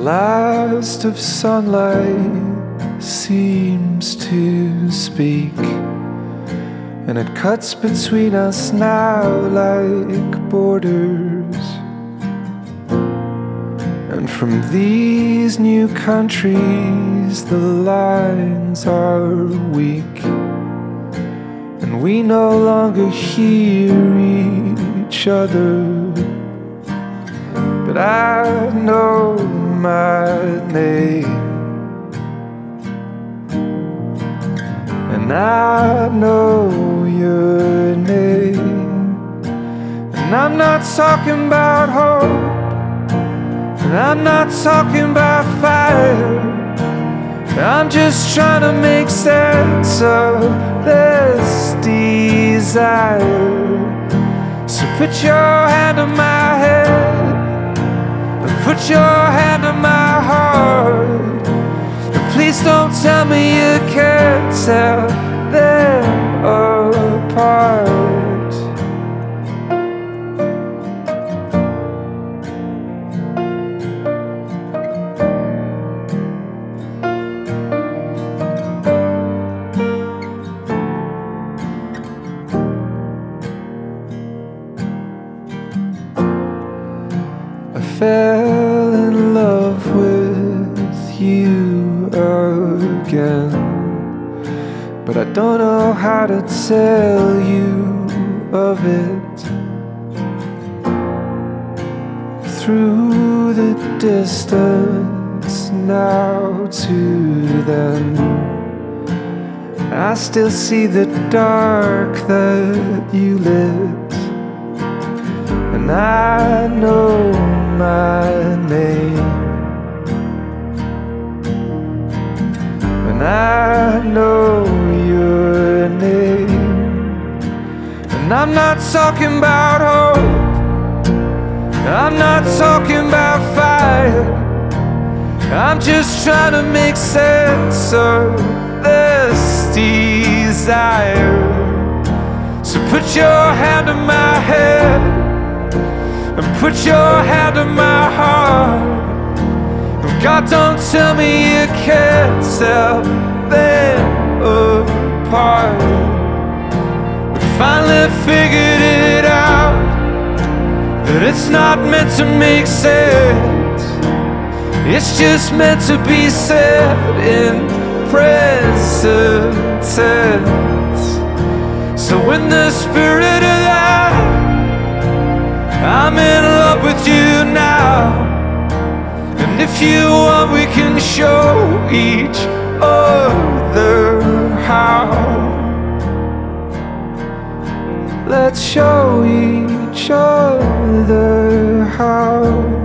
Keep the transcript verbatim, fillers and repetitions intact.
last of sunlight seems to speak, and it cuts between us now like borders. And from these new countries the lines are weak, and we no longer hear each other. But I know my name, and I know your name. And I'm not talking about hope, and I'm not talking about fire. I'm just trying to make sense of this desire. So put your hand on my head, put your hand on my heart, and please don't tell me you can't tell them apart. I fell in love with you again, but I don't know how to tell you of it. Through the distance now to then, I still see the dark that you lit, and I know my name, and I know your name. And I'm not talking about hope, I'm not talking about fire. I'm just trying to make sense of this desire. So put your hand on my head, and put your hand on my heart. God, don't tell me you can't tell them apart. We finally figured it out, that it's not meant to make sense, it's just meant to be said in present tense. So in the spirit of that, I'm in love with you now. And if you want, we can show each other how. Let's show each other how.